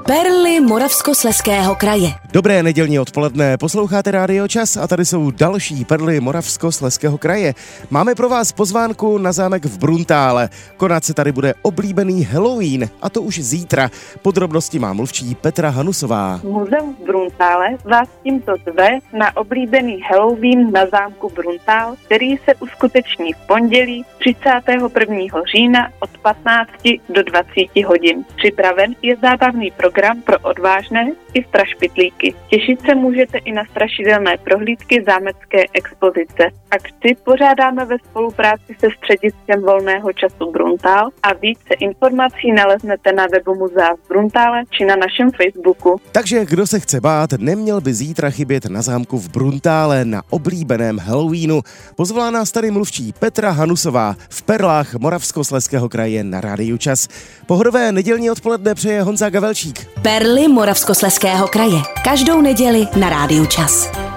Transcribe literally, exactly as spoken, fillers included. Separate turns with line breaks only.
Perly Moravskoslezského kraje.
Dobré nedělní odpoledne, posloucháte Rádio Čas a tady jsou další perly Moravskoslezského kraje. Máme pro vás pozvánku na zámek v Bruntále. Konat se tady bude oblíbený Halloween, a to už zítra. Podrobnosti má mluvčí Petra Hanusová.
Muzeum v Bruntále vás tímto zve na oblíbený Halloween na zámku Bruntál, který se uskuteční v pondělí třicátého prvního října od patnácti do dvaceti hodin. Připraven je zábavný program pro odvážné i strašpitlíky. Těšit se můžete i na strašidelné prohlídky zámecké expozice. Akci pořádáme ve spolupráci se Střediskem volného času Bruntál a více informací naleznete na webu muzea v Bruntále či na našem Facebooku.
Takže kdo se chce bát, neměl by zítra chybět na zámku v Bruntále na oblíbeném Halloweenu. Pozvala nás tady mluvčí Petra Hanusová v perlách Moravskoslezského kraje na Rádiu Čas. Pohodové nedělní odpoledne přeje Honza Gavelčík.
Perly Moravskoslezského kraje. Každou neděli na Rádiu Čas.